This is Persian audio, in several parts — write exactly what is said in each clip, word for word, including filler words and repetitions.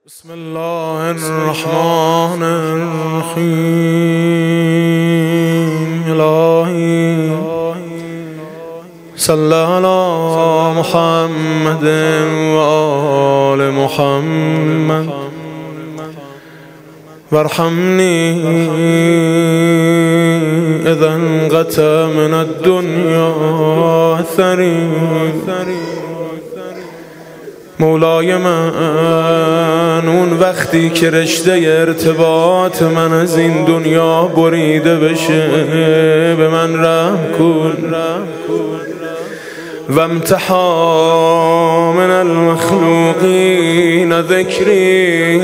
بسم الله الرحمن الرحیم. الهی صلی علی محمد و آل محمد وارحمنی اذا انقطع من الدنیا اثری. مولای من، اون وقتی که رشته ارتباط من از این دنیا بریده بشه به من رحم کن و امتحا من المخلوقین ذکری.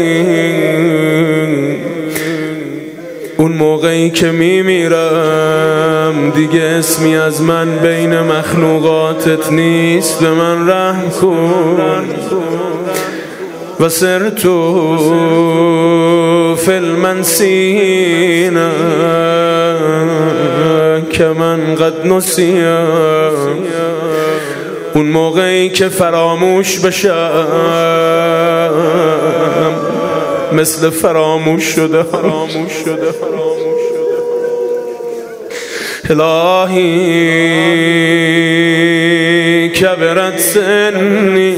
اون موقعی که میمیرم دیگه اسمی از من بین مخلوقاتت نیست، به من رحم کن. و سرتو فی المنسین که من قد نسیم. اون موقعی که فراموش بشم مثل فراموش شده فراموش شده فراموش شده. الهی کبرت سنی،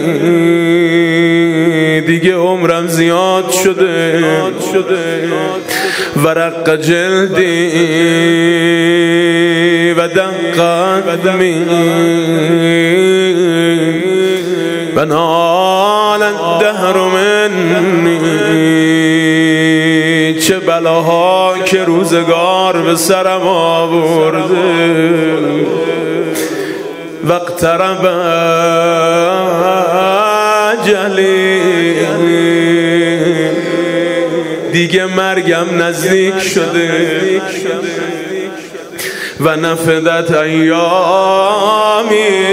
دیگه عمرم زیاد شده ورق جلدی و دق قدمی و نال الدهر منی. چه بلاها که روزگار به سرم آورده. واقترب اجلی، دیگه مرگم نزدیک شده و نفدت ایامی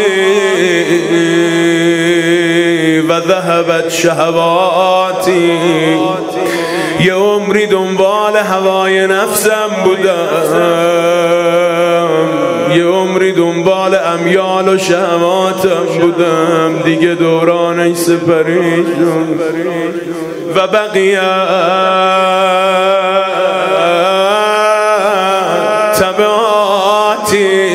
و ذهبت شهواتی. یه عمری دنبال هوای نفسم بودم، یه عمری دنبال امیال و شهواتم بودم، دیگه دورانش سپری شد و بقیه تبعاتی.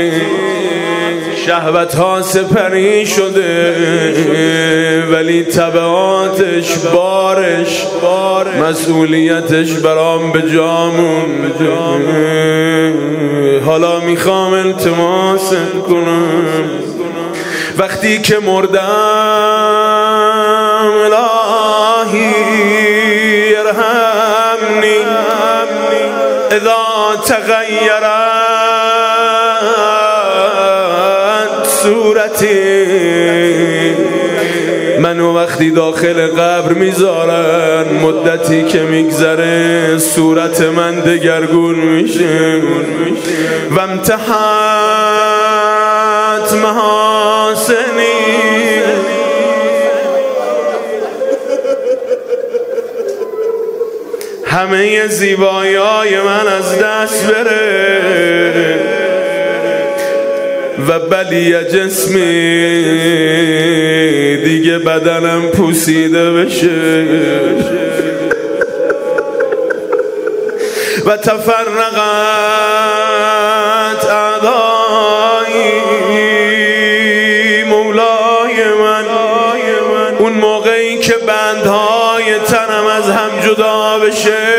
شهوت ها سپری شده ولی تبعاتش بارش مسئولیتش برام به جا مونده. حالا میخوام التماس کنم وقتی که مردم الهی ارحمنی اذا تغیرت صورتی. منو وقتی داخل قبر میذارن مدتی که میگذره صورت من دگرگون میشه و امتحت محاسنی. همه زیبایی‌های من از دست بره و بلی جسمی دیگه بدنم پوسیده بشه و تفرقت اعضایی. مولای من، اون موقعی که بندهای تنم از هم جدا بشه،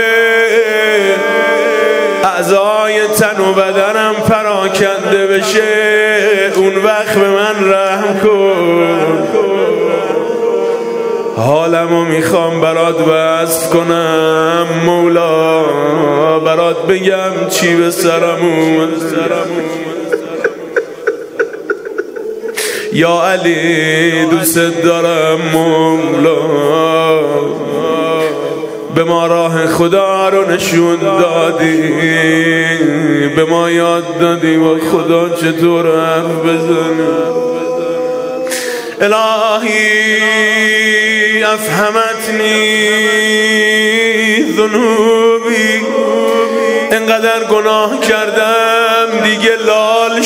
اعضای تن و بدنم پراکنده بشه، اون وقت به من رحم کن. حالمو میخوام برات وصف کنم مولا، برات بگم چی به سرم اومد. یا علی دوست دارم مولا، به ما راه خدا رو نشون دادی، به ما یاد دادی با خدا چطور حرف بزنی. الهی افهمتنی ذنوبی، انقدر گناه کردم دیگه لال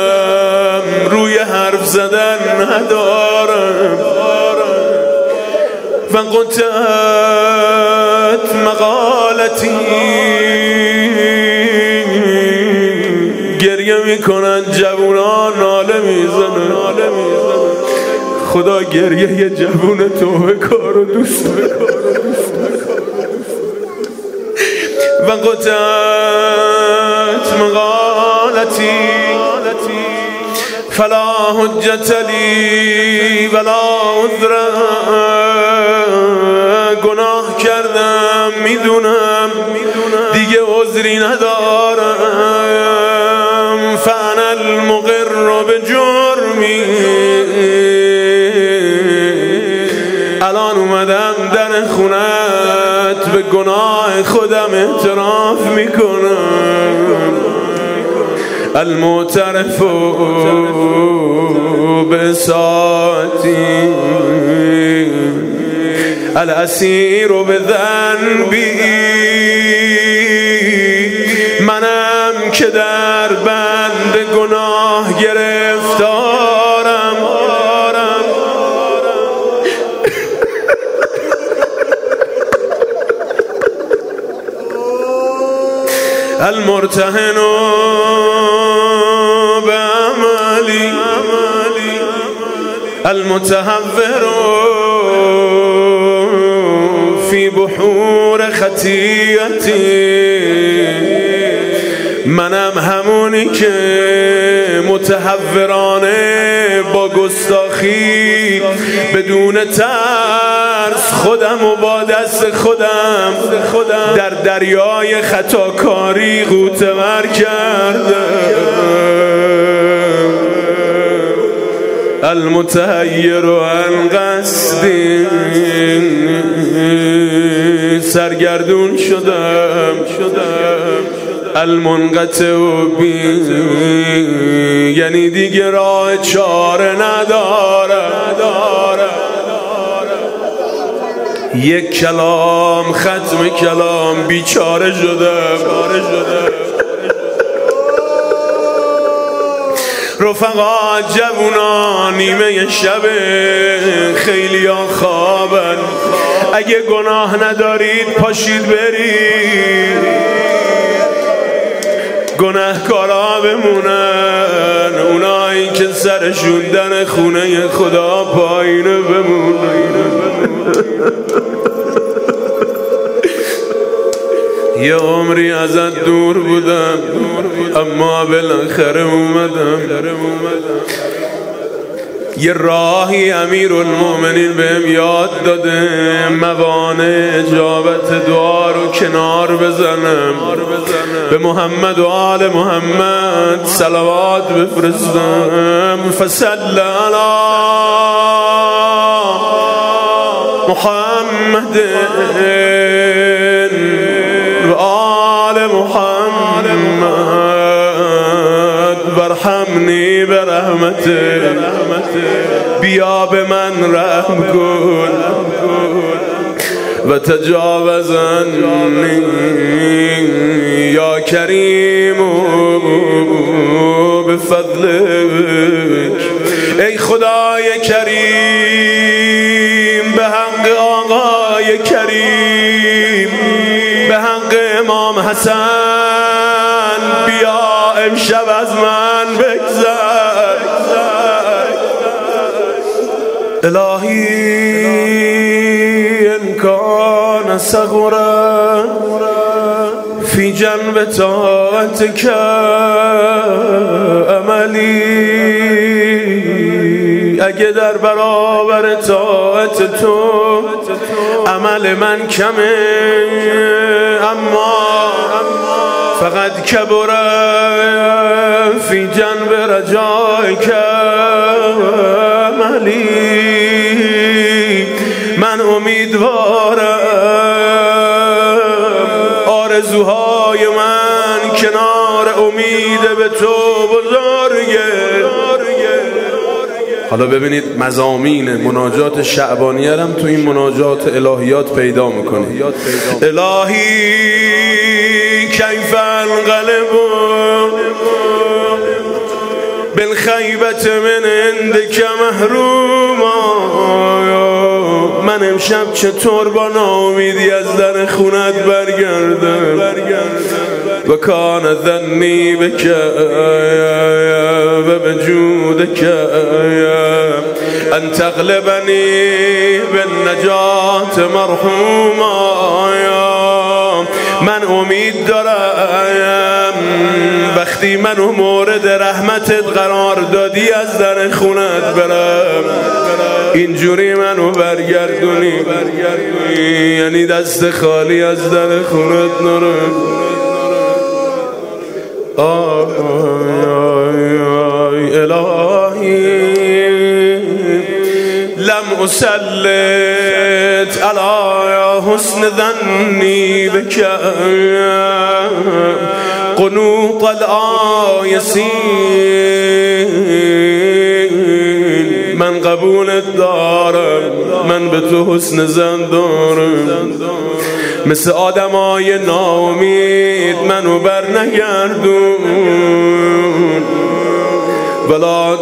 شدم، روی حرف زدن ندارم. و قطعت مقالتی. گریه میکنن جوونان، ناله میزنن. خدا گریه یه جوون توبه کار و دوست بکار. و قطعت مقالتی فلا حجت لی ولا عذر. گناه کردم میدونم دیگه عذری ندارم. فانا المقر بجرمی. الان اومدم در خونت به گناه خودم اعتراف میکنم. المعترف بساعتی الاسیر بذنبی. منم که در بند گناه گرفتارم. المرتهن بعملی المتهور فی بحور خطیتی. منم همونی که متهورانه با گستاخی بدون ترس خودم و با دست خودم در دریای خطاکاری غوطه‌ور کردم. المتحیر عن قصدی. سرگردون شدم المنقطع بی. یعنی دیگه راه چاره نداره. یک کلام ختم کلام بیچاره شدم. رفقا جوونا نیمه شب خیلی ها خوابن. اگه گناه ندارید پاشید برید. گناهکارا بمونن، اونایی که سرشون در خونه خدا پایینه بمونن. یه عمری ازت دور بودم اما بالاخره اومدم. یه راهی امیرالمومنین بهم یاد داده، موانع اجابت دعا رو کنار بزنم، به محمد و آل محمد صلوات بفرستم. فصل علی محمد و آل محمد برحمنی برحمته. بیا به من رحم کن و تجاوزنی یا کریم بفضلک. ای خدای کریم، به حق آقای کریم، به حق امام حسن، بیا امشب از من بگذر. الهی ان کان صغرا فی جنب طاعتک عملی. اگه در برابر طاعت تو عمل من کمه، اما فقط کبر فی جنب رجایک عملی. من امیدوارم آرزوهای من کنار امید به تو بزرگه. حالا ببینید مضامین مناجات شعبانیه هم تو این مناجات الهیات پیدا میکنه. الهی کیف انقلب بالخیبت من عندک محروما. من من امشب چطور با ناامیدی از در خونت برگردم و کان ظنی بک و بجودک ان تغلبنی بالنجات مرحوما. من امید دارم وقتی منو مورد رحمتت قرار دادی از در خونت برم، اینجوری منو برگردونی، یعنی دست خالی از در خونت نرم. آی آی آی الهی لم اسلط علی حسن ظنی بک قنوط الآیسین. من قبولت دارم، من به تو حسن ظن دارم، مثل آدمای ناامید منو بر نگردون. ولا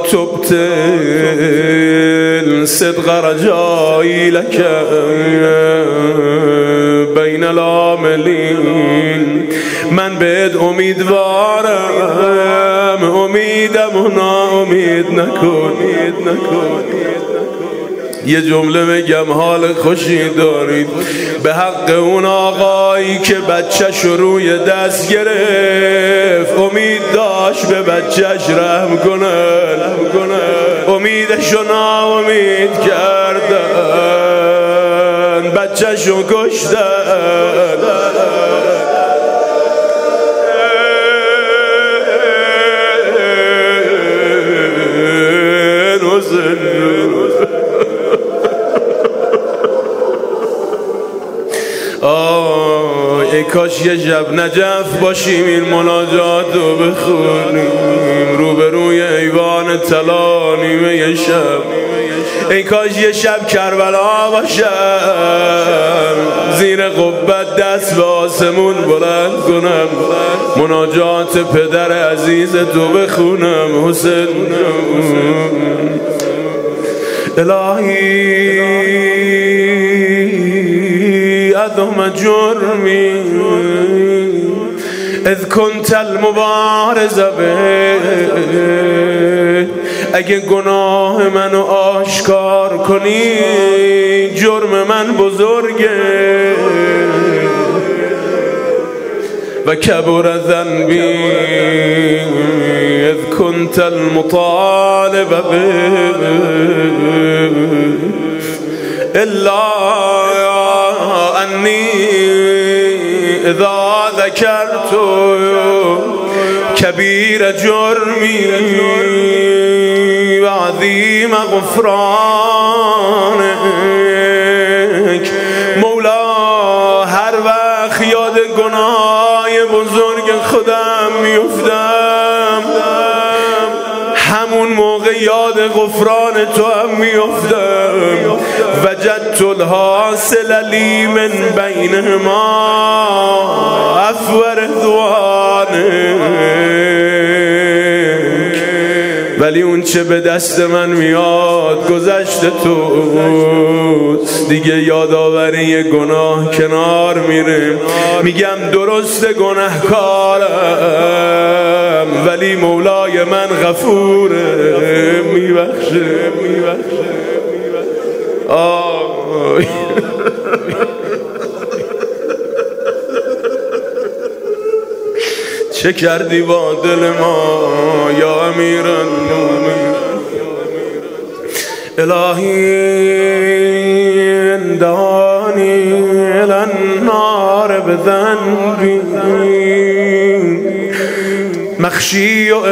تبطل صدق رجایی لک بین العاملین. من بهت امیدوارم، امیدم و ناامید نکن. یه جمله بگم حال خوشی دارید به حق اون آقایی که بچه‌ش روی دست گرفت، امید داشت به بچه‌ش رحم کنن، امیدشو ناامید کردن، بچه‌شو کشتن. آه ای کاش یه شب نجف باشیم این مناجات رو بخونیم روبروی ایوان طلا نیمه یه شب. ای کاش یه شب کربلا باشم زیر قبت دست به آسمون بلند کنم مناجات پدر عزیز تو بخونم. حسین الهی عظم جرمی اذ کنت المبارز به، اگه گناه منو آشکار کنی جرم من بزرگه. و کبر ذنبی اذ کنت المطالب به الا انی اذا ذکرت کبیر جرمی و عظیم غفرانک. مولا هر وقت یاد گناه بزرگ خودم میفتم همون موقع یاد غفران تو هم میفتم. وجدت الحاصل لی من بینهما عفو و رضوانک. ولی اون چه به دست من میاد گذشته توست دیگه، یادآوری گناه کنار میره. میگم درست گناهکارم ولی مولای من غفوره، میبخشه میبخشه. آی چه کردی با دل ما یا امیرالمومنین. الهی دانی النار بذنبی مخشی و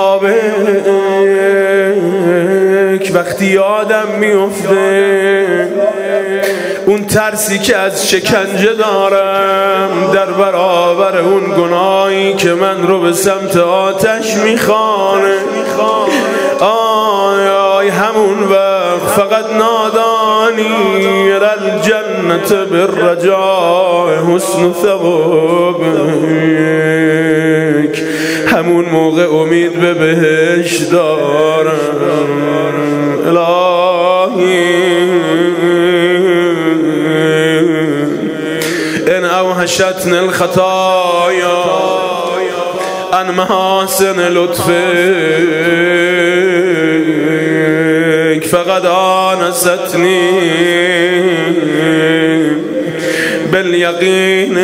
عقابک. وقتی یادم میفته اون ترسی که از شکنجه دارم در برابر اون گناهی که من رو به سمت آتش میخوانه، آی آی همون وقت فقط نادانی الجنت بالرجاء حسن ثوابک. همون موقع امید به بهشت دارم. الهی وحشتني الخطايا عن محاسن لطفك فقد آنستني باليقين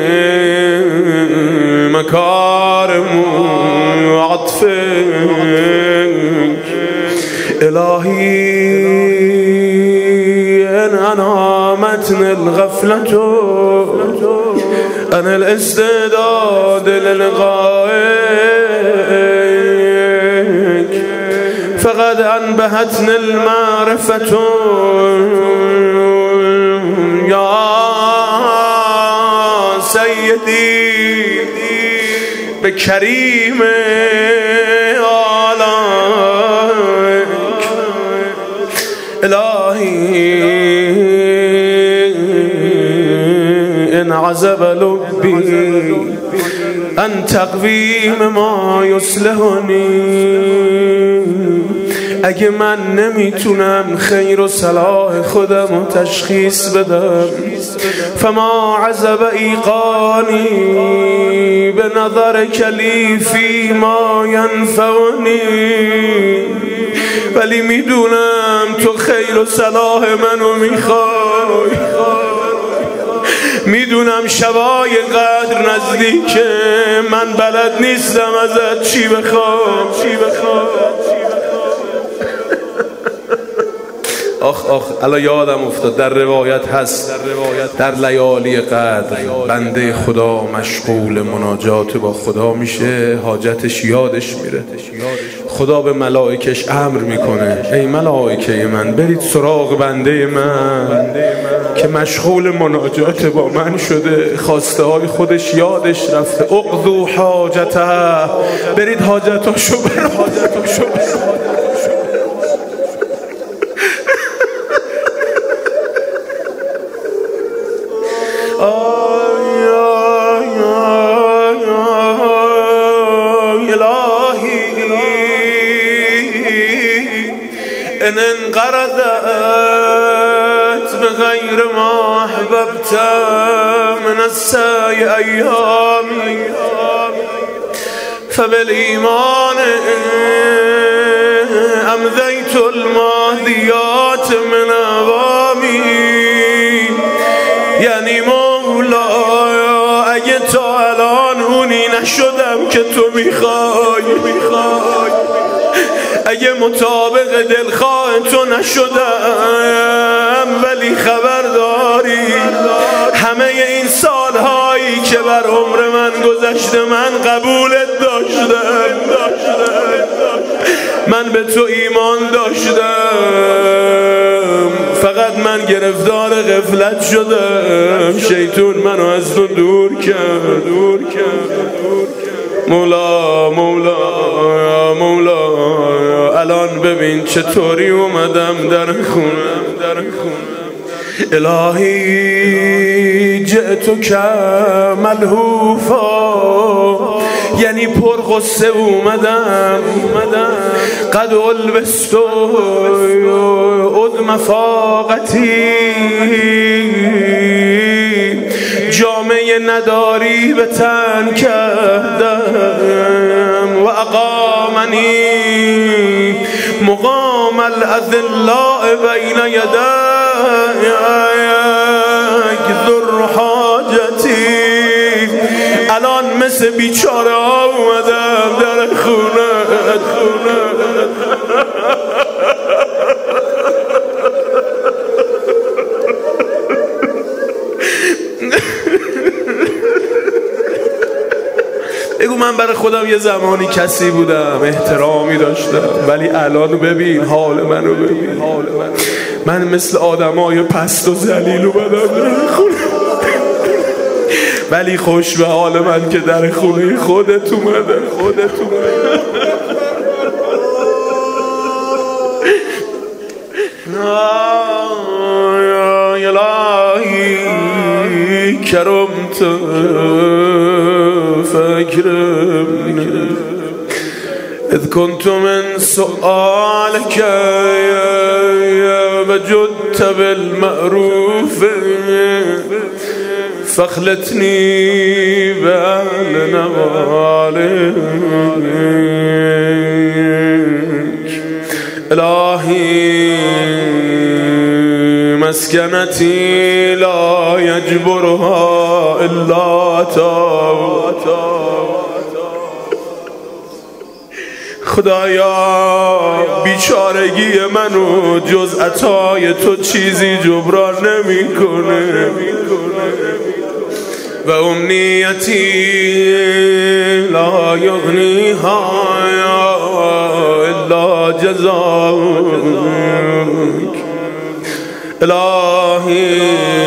مكارم عطفك إلهي إن أنامتني الغفلة أنا الاستعداد للقائك فقد أنبهتني المعرفة يا سيدي بكريم آلائك إلهي إن عزب لبي أن تقویم ما یصلحنی اگه من نمیتونم خیر و صلاح خودم رو تشخیص بدم فما عزب ایقانی به نظر کلیفی ما ینفعنی ولی میدونم تو خیر و صلاح منو میخوای میدونم شبای قدر نزدیکه من بلد نیستم ازت چی بخوام چی بخوام آخ آخ الان یادم افتاد در روایت هست در لیالی قدر بنده خدا مشغول مناجات با خدا میشه حاجتش یادش میره خدا به ملائکش امر میکنه ای ملائکه من برید سراغ بنده من که مشغول مناجات با من شده خواسته های خودش یادش رفته اقضوا حاجته برید حاجتاشو برید حاجتاشو إن انقرضت بغير ما أحببت من السعي أيامي فبالإيمان أمضيت الماضيات من أوامي یعنی مولاي اگه تا الان اونی نشدم که تو میخوای اگه مطابق دلخواه تو نشدم ولی خبرداری همه این سالهایی که بر عمر من گذشته من قبولت داشتم من به تو ایمان داشتم فقط من گرفتار غفلت شدم شیطان منو از تو دور کرد دور کرد مولا مولا مولا الان ببین چطوری اومدم در خونم در خونم الهی جئتو که ملهوفا یعنی پر غصه اومدم قد البستو اد مفاقتی جامعه نداری به تن کردم و اقامنی مقام الاذلاء بین یدیک ذر حاجتی الان مثل بیچاره ها اومدم در خونه خونه بگو من برای خودم یه زمانی کسی بودم احترامی داشتم ولی الان ببین حال منو ببین حال منو من مثل آدمای پست و ذلیل اومدم در خونه ولی خوش به حال من که در خونه خودت اومده خودت اومده یا الهی کرمت فاكرمني إذ كنت من سؤالك وجدت بالمعروف فاخلتني بأهل نوالك إلهي مسكنتي لا يجبرها إلا تا خدایا بیچارگی منو جز عطای تو چیزی جبران نمی کنه و امنیتی لا یغنیها الا جزاک الهی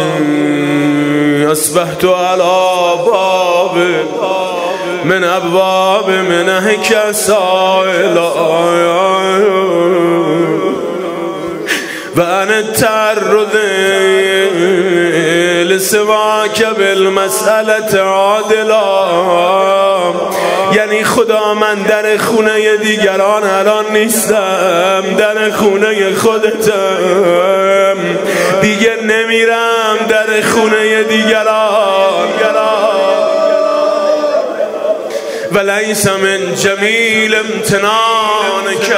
اصبحت على باب من ابواب منحك سائلا وأنا التعرض لسواك بالمسألة عادلا. یعنی خدا من در خونه دیگران الان نیستم، در خونه خودتم، دیگه نمیرم در خونه دیگران. وليس من جميل امتنانك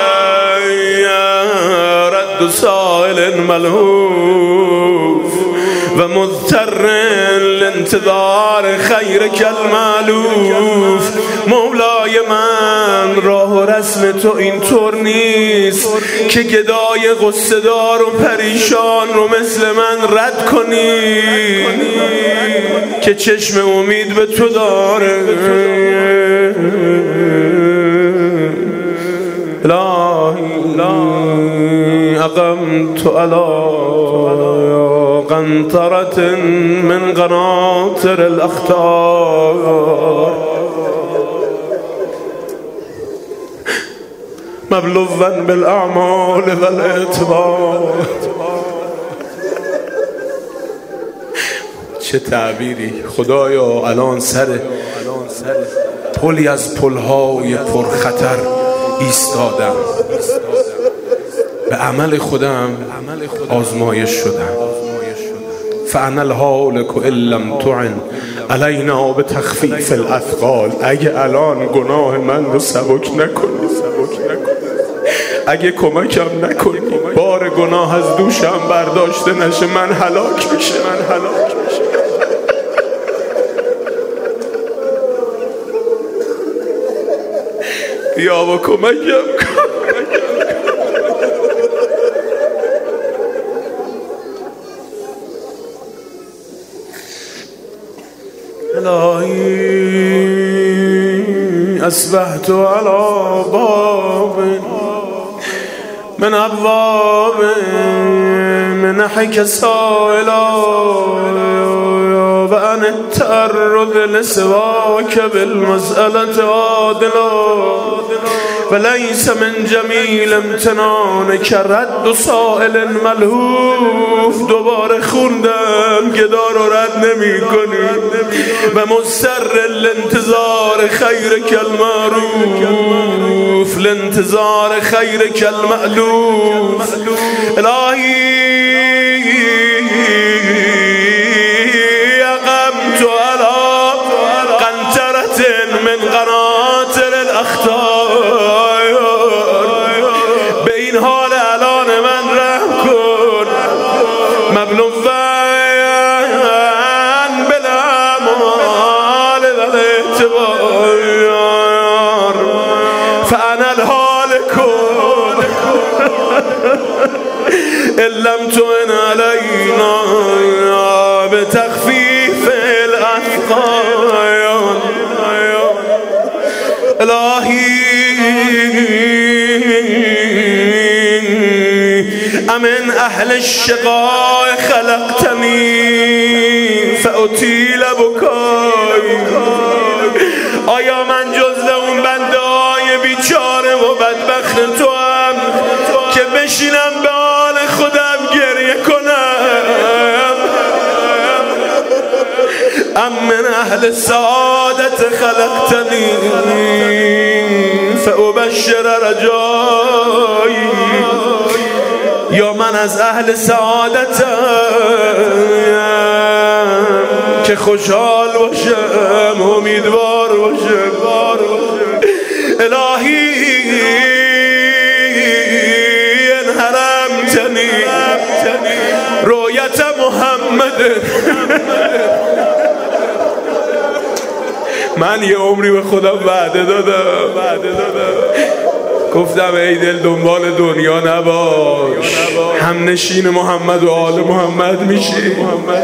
رد سائل ملهوف ومضطر لانتظار خيرك المألوف. مولای من راه و رسم تو اینطور نیست که گدای غصه دار و پریشان رو مثل من رد کنی که چشم امید به تو داره. الهی اقمت على قنطرة من قناطر الاخطار مبلوغا بالاعمال والاعتبار. چه تعبیری خدایا. الان سر پلی از پلهای پرخطر ایستادم، به عمل خودم آزمایش شدم. فانا الهالك ان لم تعن علینا به تخفیف الاثقال. اگه الان گناه من رو سبک نکنی، اگه کمکم نکنی بار گناه از دوشم برداشته نشه، من هلاک میشه من هلاک میشه. بیا و کمکم کن. الهی اصبحت على باب من ابواب منحك سائلا وأنا التعرض لسواك بالمسألة عادلا وليس من جمیل امتنانك رد سائل ملهوف. دوباره خوندم گدا رو رد نمی کنی و مضطر لانتظار خیرک المعروف لانتظار خیرک المألوف. الهی اقمت على قنطرة من قناطر الاخطار. به این حال الان من رحم کن. مبلوغا بالاعمال والاعتبار فانا الهالك ان لم تعن علينا بتخفيف الاثقال. الهی امن اهل الشقاء خلقتنی فاطیل بکای. آیا من جز اون بنده های بیچاره و بدبخت تو هم که بشینم به حال خودم گریه کنم؟ ام من اهل سعادت خلقتنی فابشر رجایی. یا من از اهل سعادتم که خوشحال باشم، امیدوار باشم. الهی انحرمتنی رؤیت محمد. من یه عمری به خودم وعده دادم گفتم ای دل دنبال دنیا نباش، هم نشین محمد و آل محمد میشی.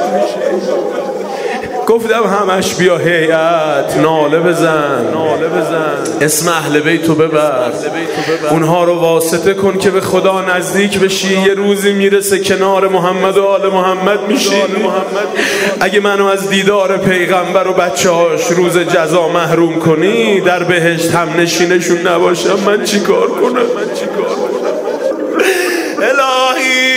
گفتم همش بیا هیئت ناله بزن اسم اهل بیتو ببر، اونها رو واسطه کن که به خدا نزدیک بشی. یه روزی میرسه کنار محمد و آل محمد میشی. اگه منو از دیدار پیغمبر و بچه هاش روز جزا محروم کنی، در بهشت هم نشینشون نباشم، من چی کار کنم؟ الهی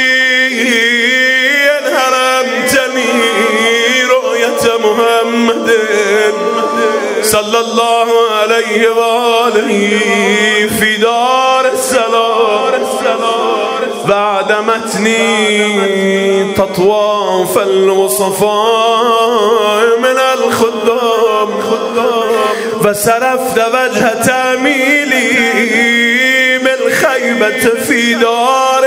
انحرمتنی رؤیت محمد صلی الله علیه و آله فی دار السلام بعد متنی تطواف المصطفى من الخدام و صرفت وجه تعمیلی بالخیبة فی دار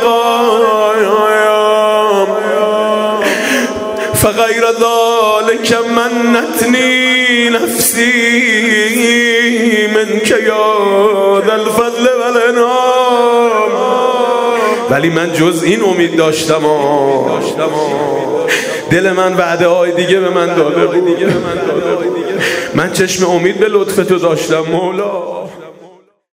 المقام فغیر ذلك منتنی نفسی منک یا ذا الفضل والانعام. ولی من جز این امید داشتم آه. دل من وعده های دیگه به من داده بود. من چشم امید به لطف تو داشتم مولا.